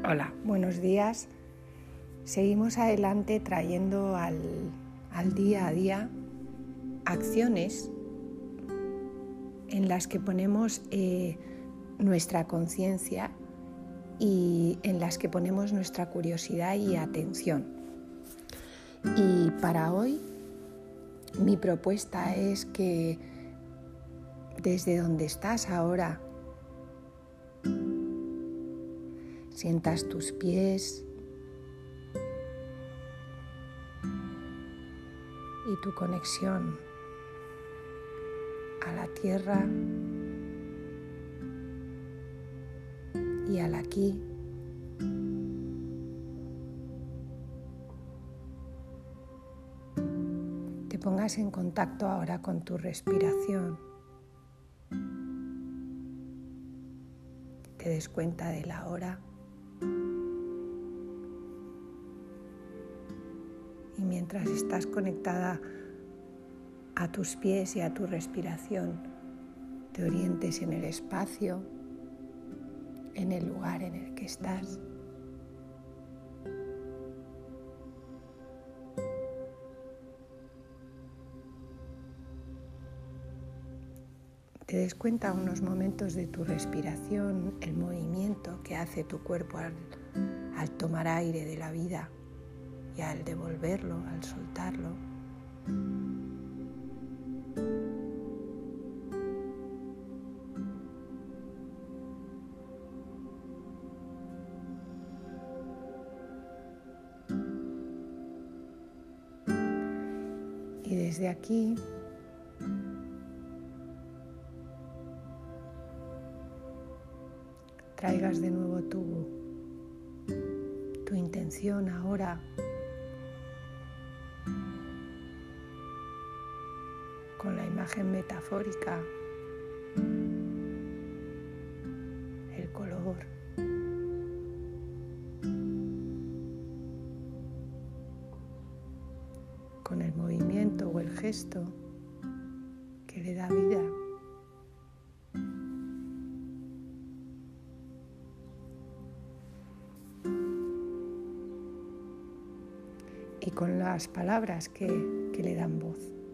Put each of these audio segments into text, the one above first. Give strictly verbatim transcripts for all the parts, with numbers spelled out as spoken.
Hola, buenos días. Seguimos adelante trayendo al, al día a día acciones en las que ponemos eh, nuestra conciencia y en las que ponemos nuestra curiosidad y atención. Y para hoy mi propuesta es que desde donde estás ahora sientas tus pies y tu conexión a la tierra y al aquí. Te pongas en contacto ahora con tu respiración. Te des cuenta de la hora. Y mientras estás conectada a tus pies y a tu respiración, te orientes en el espacio, en el lugar en el que estás. Te des cuenta unos momentos de tu respiración, el movimiento que hace tu cuerpo al, al tomar aire de la vida y al devolverlo, al soltarlo. Y desde aquí traigas de nuevo tu, tu intención ahora con la imagen metafórica, el color, con el movimiento o el gesto que le da vida. Y con las palabras que, que le dan voz.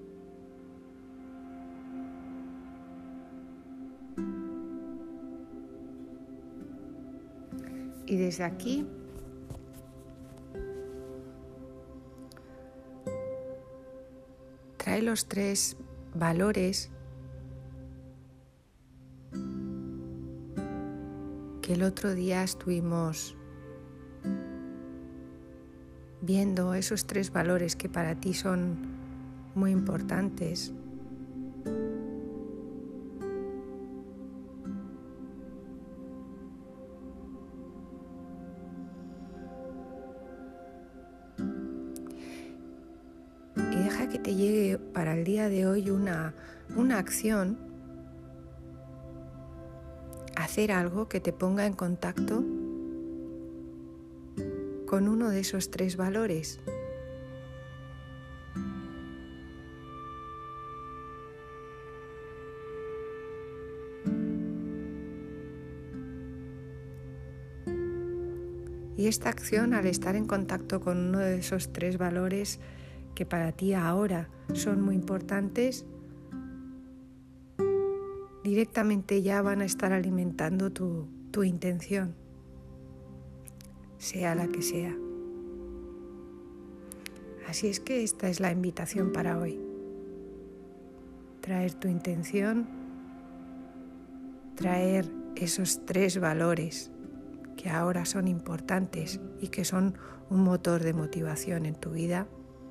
Y desde aquí trae los tres valores que el otro día estuvimos viendo, esos tres valores que para ti son muy importantes. Y deja que te llegue para el día de hoy una, una acción, hacer algo que te ponga en contacto con uno de esos tres valores. Y esta acción, al estar en contacto con uno de esos tres valores que para ti ahora son muy importantes, directamente ya van a estar alimentando tu, tu intención, sea la que sea. Así es que esta es la invitación para hoy. Traer tu intención, traer esos tres valores que ahora son importantes y que son un motor de motivación en tu vida,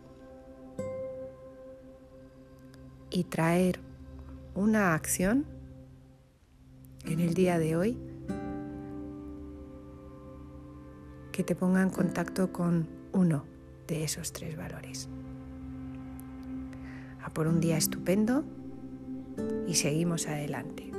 y traer una acción en el día de hoy que te ponga en contacto con uno de esos tres valores. A por un día estupendo y seguimos adelante.